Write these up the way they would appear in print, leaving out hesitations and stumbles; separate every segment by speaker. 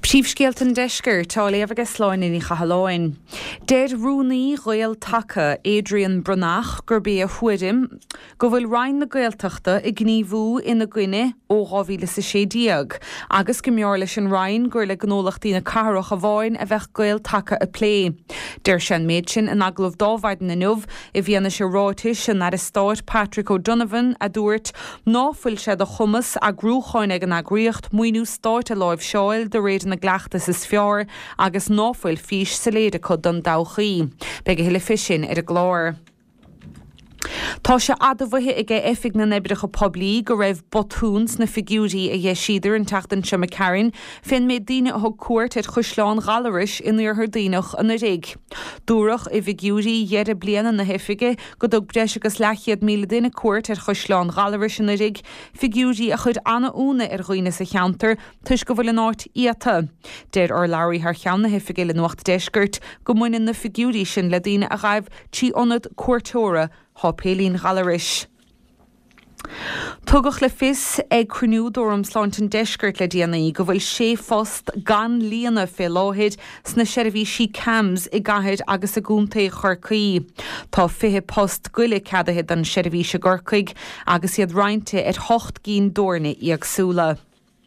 Speaker 1: Príomhscéaltain deisceir tá léamh sláin in chahaláin. Deir rúnaí Ghael Taca Adrian Brunach gur bé a chuidim go bhfuil rainn na Gaeltachta i gníomhú ina Gcuine ó 2016 agus go meor leis an rainn gur le gnólachtaí na carach a bháin a bheith Ghael Taca a plé. Deir sin méid sin an aglah dámhaid na nuamh I bhíanana se ráitis sin ar Stáit Patrick O'Donovan a dúirt náfuil sé do chumas a grúcháin ag an agriacht muoinú Stáit a láimh seáil de réad na gleachtas is fear agus náfuil fís sa léide chud don dáchaí. Beag a hiile fisin ar a glár. Tá sé adamhaithe ag éifig na nebricha poblí go raibh botúns na figiúí a dhé siidir an teachtain se McCarran fin méid daine a thug cuairt ar chusláán ghalaris in ar daoinech an rig. Dúrach I figiúí dhearr bliana na heifige go dog breis agus lechiad míle duine cuairt ar chusláán ghalaris in rig, figiúí a chud anna úna ar ghuioine sa cheantar tuis go bhfuil an áit íata. Deir ar Larry haar chean na heifige le nuacht deisgurt go muinen na figiúí sin le daine a raibh tí onad cuairtóra há pélín ghalaris. Tugach le fis ag cruniúd orm sláintin deisgurt le déanaí go bhfuil sé fost gan líana fé láhéid sna seirbhí sí cams I gathead agus a gúnta chorcaí. Tá fithe post guile cadahead an seirbhí se gorcaig agus iad roinnte ar 8 cín dorna agsúla.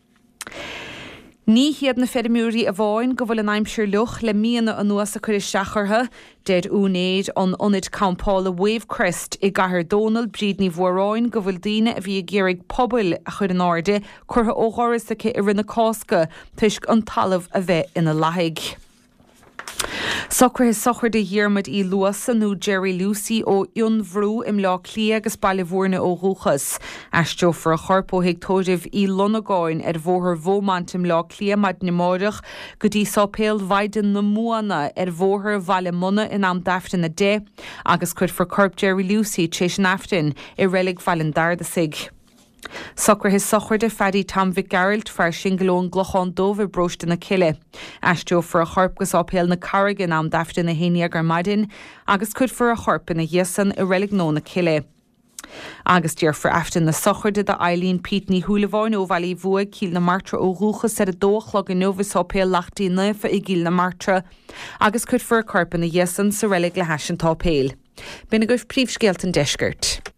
Speaker 1: Ní hiad na fedimúí a bháin go bhfuil an aimsir luch le míana an nuas a chuir seachartha, dead únéid an onid campála Wavecrest I gahar Donald bríd ní bhráin go bhfuil daine a bhí géirigh pobl a chud an áde chutha ógharas aici I rinne cásca tuisc an talamh a bheith ina laithig. Soccer sochar de dhiarmid I Luasa nó Jerry Lucy ó Ionvrú im lá clia agus bailihórna ó Rúchas. Aisteo for a chorpó hiag tóidh I Lonagáin ar bhóthar bhómant im lá clia mad nimóireach go dtí sápéal bhaidan na múana ar bhóthar bhaile muna in am daftain na dé agus chud for corp Jerry Lucy téis an aftain I rélig bhailan darda sig. Soccer his sochar de fadí Tom Fitzgerald far sin glón glochán dómh brosta na ciile. Aisteo for a chorp gus ápéal na carrigan am daftain na héine gur maidin agus chud for a chorp in a dhéasan I rélig nó na ciile. Agus dear for aftain na sochar de Eileen Pitney Húlaváin ó bhailí bhuaig cíl na martra ó Rúchas ar a dóchlog in novus ápéal lachtaí nufa I gíl na martra agus chud for a chorp in a dhéasan sa rélig le hasan tápéal. Bina goibh príomhscéaltain deisgurt.